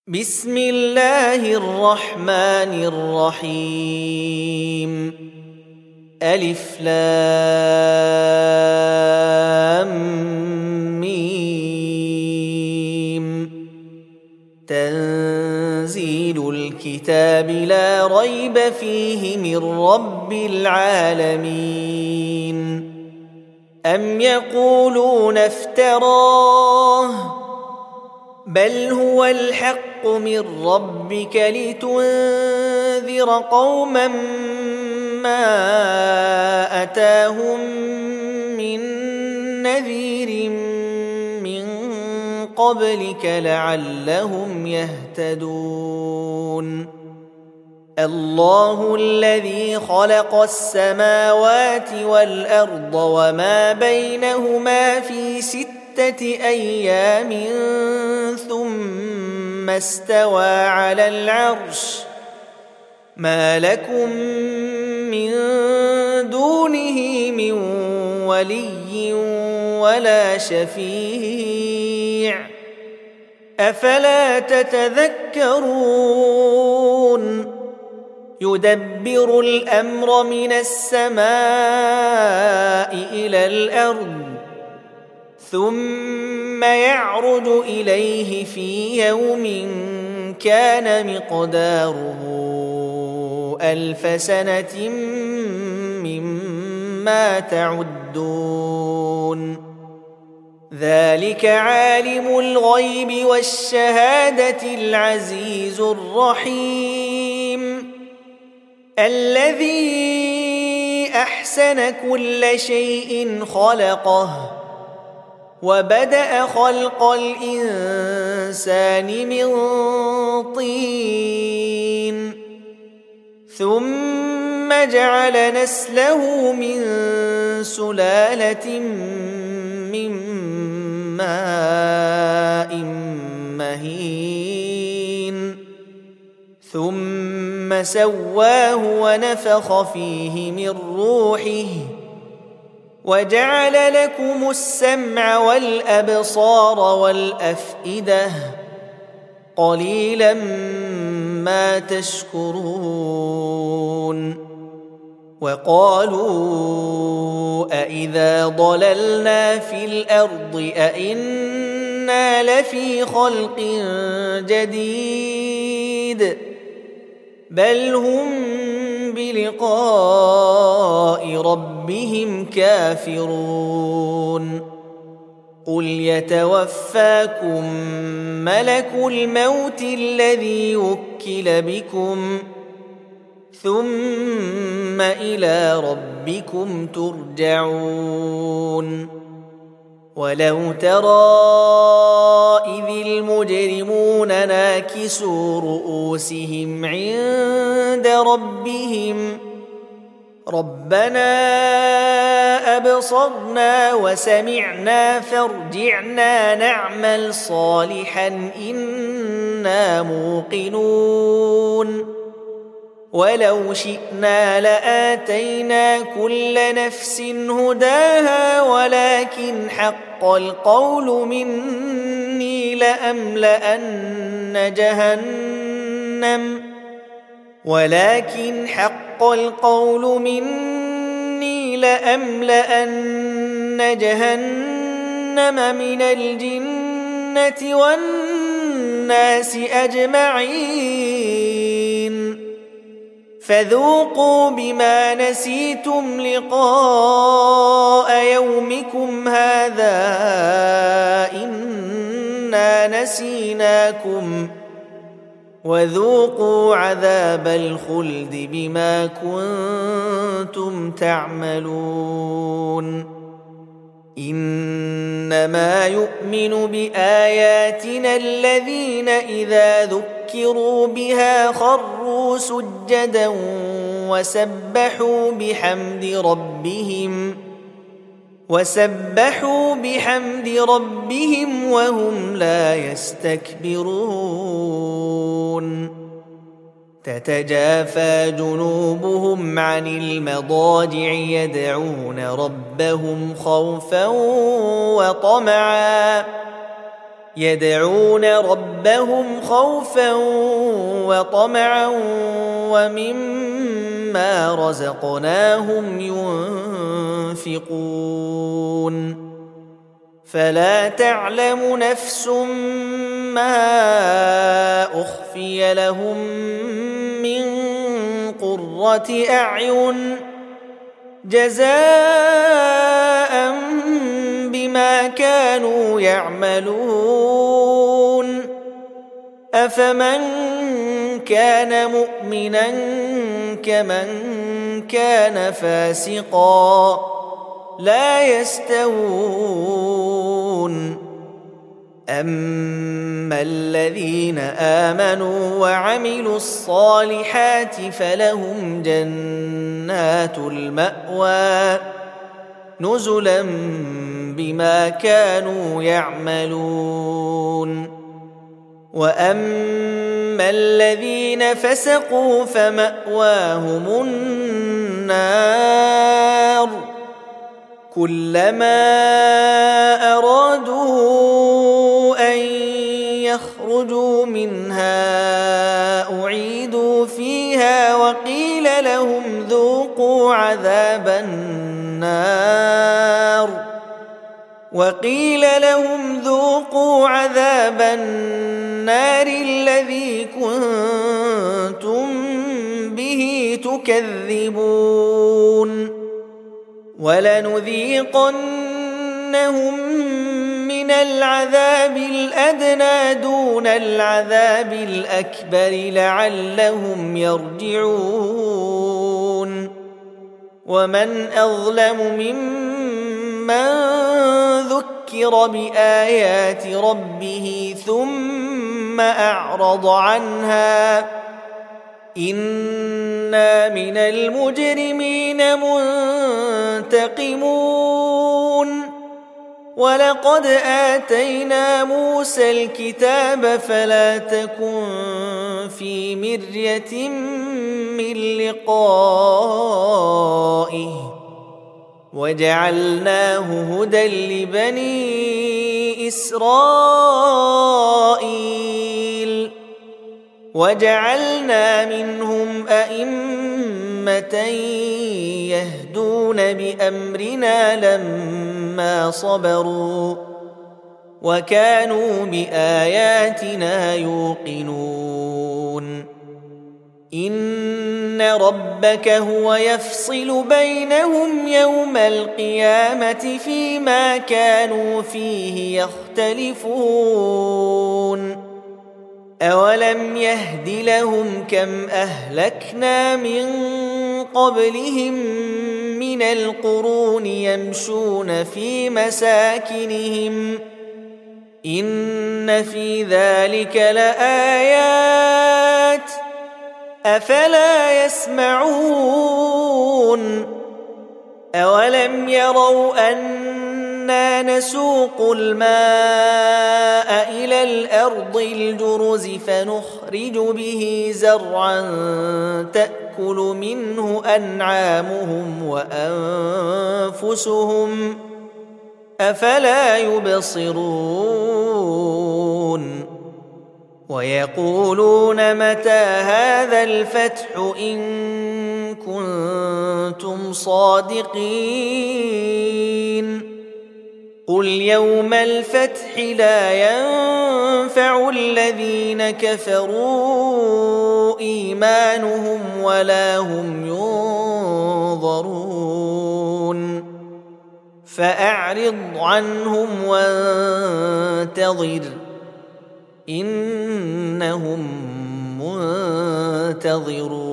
بسم الله الرحمن الرحيم ألف لام ميم تنزيل الكتاب لا ريب فيه من رب العالمين أم يقولون افتراه بل هو الحق من ربك لتنذر قوما ما أتاهم من نذير من قبلك لعلهم يهتدون الله الذي خلق السماوات والأرض وما بينهما في 6 أيام ثم استوى على العرش ما لكم من دونه من ولي ولا شفيع أفلا تتذكرون يدبر الأمر من السماء إلى الأرض ثم يعرج إليه في يوم كان مقداره 1000 سنة مما تعدون ذلك عالم الغيب والشهادة العزيز الرحيم الذي أحسن كل شيء خلقه وبدأ خلق الإنسان من طين ثم جعل نسله من سلالة من ماء مهين ثم سواه ونفخ فيه من روحه وجعل لكم السمع والأبصار والأفئدة قليلا ما تشكرون وقالوا أإذا ضللنا في الأرض أإنا لفي خلق جديد بل هم بلقاء ربهم كافرون قل يتوفاكم ملك الموت الذي وكل بكم ثم إلى ربكم ترجعون ولو ترى إذ المجرمون ناكسوا رؤوسهم عند ربهم ربنا أبصرنا وسمعنا فارجعنا نعمل صالحا إنا موقنون ولو شئنا لآتينا كل نفس هداها ولكن حق القول مني لأملأن جهنم من الجنة والناس أجمعين فذوقوا بما نسيتم لقاء يومكم هذا إنا نسيناكم وذوقوا عذاب الخلد بما كنتم تعملون إنما يؤمن بآياتنا الذين إذا ذكروا بها خروا سجدا وسبحوا بحمد ربهم وهم لا يستكبرون تتجافى جنوبهم عن المضاجع يدعون ربهم خوفا وطمعا يدعون ربهم خوفا وطمعا ومما رزقناهم ينفقون فلا تعلم نفس ما أخفي لهم من قرة أعين جزاء بما كانوا يعملون أفمن كان مؤمنا كمن كان فاسقا لا يستوون أما الذين آمنوا وعملوا الصالحات فلهم جنات المأوى نزلا بما كانوا يعملون وأما الذين فسقوا فمأواهم النار كلما أرادوا أن يخرجوا منها أعيدوا فيها وقيل لهم ذوقوا عذاب النار الذي كنتم به تكذبون ولنذيقنهم من العذاب الأدنى دون العذاب الأكبر لعلهم يرجعون ومن أظلم ممن ذكر بآيات ربه ثم أعرض عنها إنا من المجرمين منتقمون ولقد آتينا موسى الكتاب فلا تكن في مرية من لقائه وجعلناه هدى لبني إسرائيل وجعلنا منهم أئمة يهدون بأمرنا لما صبروا وكانوا بآياتنا يوقنون إن ربك هو يفصل بينهم يوم القيامة فيما كانوا فيه يختلفون أولم يهد لهم كم أهلكنا من قبلهم من القرون يمشون في مساكنهم إن في ذلك لآيات أفلا يسمعون أولم يروا أنا نسوق الماء إلى الأرض الجرز فنخرج به زرعا تأكل منه أنعامهم وأنفسهم أفلا يبصرون ويقولون متى هذا الفتح إن كنتم صادقين قل يوم الفتح لا ينفع الذين كفروا إيمانهم ولا هم ينظرون فأعرض عنهم وانتظر إنهم منتظرون